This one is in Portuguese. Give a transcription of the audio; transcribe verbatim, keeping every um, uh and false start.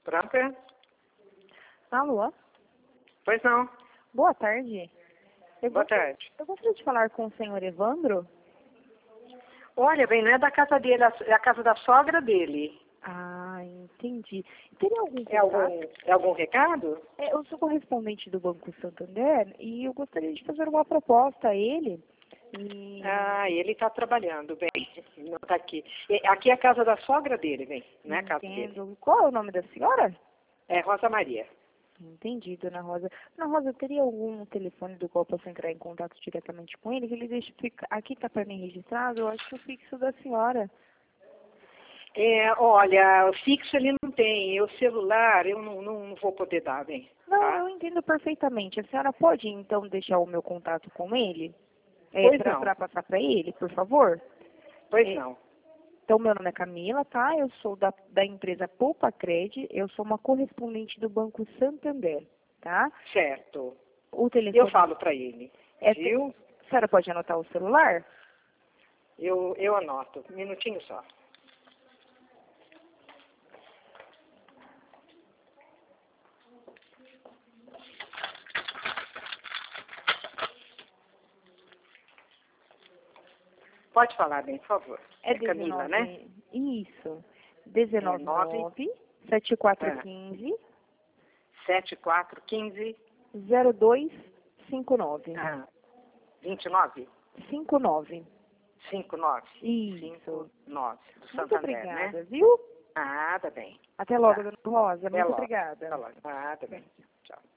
Pronta? Alô? Pois não. Boa tarde. Eu Boa gostaria- tarde. Eu gostaria de falar com o senhor Evandro. Olha, bem, não é da casa dele, é a casa da sogra dele. Ah, entendi. Teria algum É algum, contato? é algum recado? É, eu sou correspondente do Banco Santander e eu gostaria de fazer uma proposta a ele. E... Ah, ele está trabalhando, bem, não está aqui. E aqui é a casa da sogra dele, bem, não é a casa dele. Entendo. Qual é o nome da senhora? É Rosa Maria. Entendi, dona Rosa. Dona Rosa, teria algum telefone do qual eu possa entrar em contato diretamente com ele? Que ele deixe ficar... Aqui está para mim registrado, eu acho que o fixo da senhora. É, olha, o fixo ele não tem, o celular eu não, não, não vou poder dar, bem. Não, Tá? eu entendo perfeitamente. A senhora pode, então, deixar o meu contato com ele? É, Pois não. para passar para ele, por favor? Pois É, não. Então, meu nome é Camila, tá? Eu sou da, da empresa Poupa Cred. Eu sou uma correspondente do Banco Santander, tá? Certo. O telefone... Eu falo para ele, É, viu? a senhora pode anotar o celular? Eu, eu anoto. Um minutinho só. Pode falar bem, por favor. É, É Camila, né? Isso. dezenove nove, sete quatro um cinco, sete quatro um cinco. zero dois cinco nove. Ah, vinte e nove? cinco nove. cinco nove. Isso. cinco nove. Do Muito Santander, obrigada, né? viu? Ah, tá bem. Até logo, Tá. dona Rosa. Até Muito logo. obrigada. Até logo. Ah, tá bem. Tchau.